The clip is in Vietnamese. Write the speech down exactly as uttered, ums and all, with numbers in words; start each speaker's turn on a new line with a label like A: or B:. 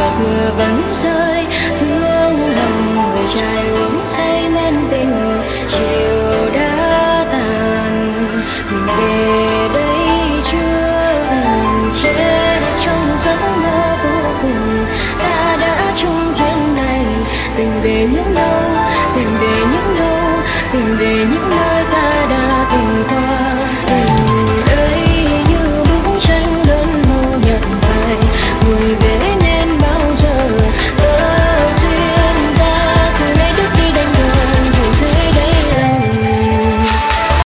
A: giọt mưa vẫn rơi phương đồng người trai uống say men tình chiều đã tàn mình về đây chưa ẩn che trong giấc mơ vô cùng ta đã chung duyên này tình về những đâu tình về những đâu tình về những nơi ta đã từng qua.